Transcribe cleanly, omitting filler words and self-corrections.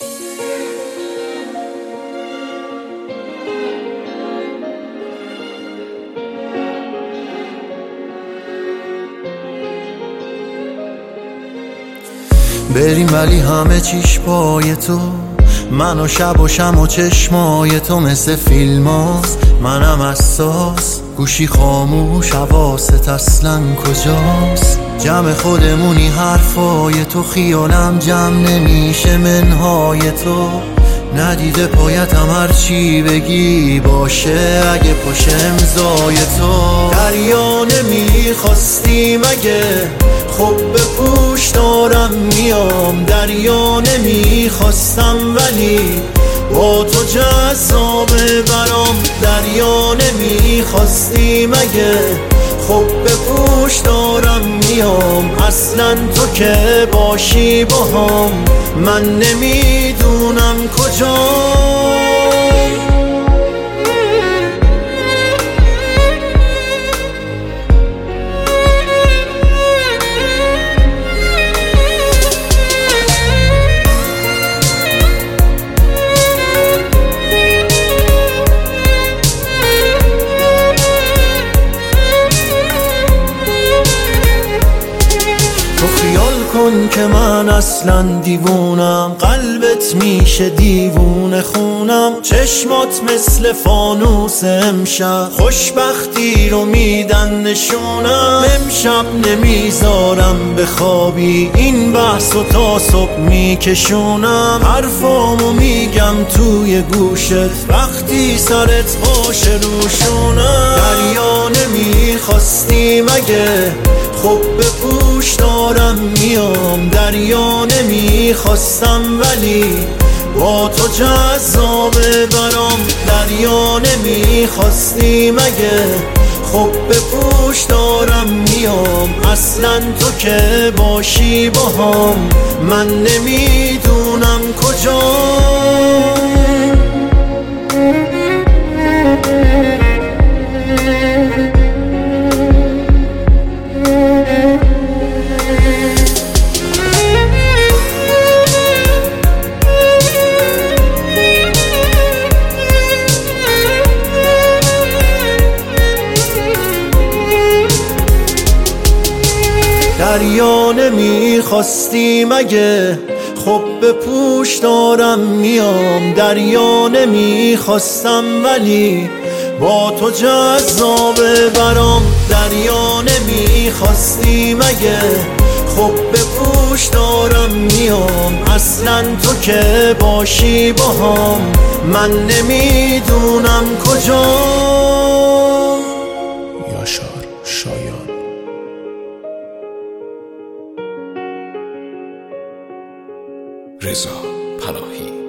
بریم ولی همه چیش پای تو، من و شب و شم و چشمای تو مثل فیلم هاست. منم حساس، گوشی خاموش، حواست اصلا کجاست؟ جمع خودمونی حرفای تو، خیالم جمع نمیشه منهای تو. ندیده پایتم هرچی بگی باشه اگه پشت امضای تو. دریا نمیخواستی مگه؟ خب به پوش دارم میام. دریا نمیخواستم ولی با تو جذابه برام. دریا نمیخواستی مگه؟ خب به پوش دارم میام. اصلا تو که باشی باهام من نمیدونم کجام. کن که من اصلا دیوونم، قلبت میشه دیوونه خونم. چشمات مثل فانوس امشب، خوشبختی رو میدن نشونم. امشب نمیذارم بخوابی، این بحثو تا صبح میکشونم. حرفامو میگم توی گوشت وقتی سرت باشه روشونم. دریا نمیخواستی مگه؟ خب به پوش دارم میام. دریا نمیخواستم ولی با تو جذابه برام. دریا نمیخواستی مگه؟ خب به پوش دارم میام. اصلا تو که باشی باهام من نمیدونم کجام. دریا نمیخواستی مگه؟ خب به پوش دارم میام. دریا نمیخواستم ولی با تو جذابه برام. دریا نمیخواستی مگه؟ خب به پوش دارم میام. اصلا تو که باشی باهام من نمیدونم کجام. یاشار شایان رضا پناهی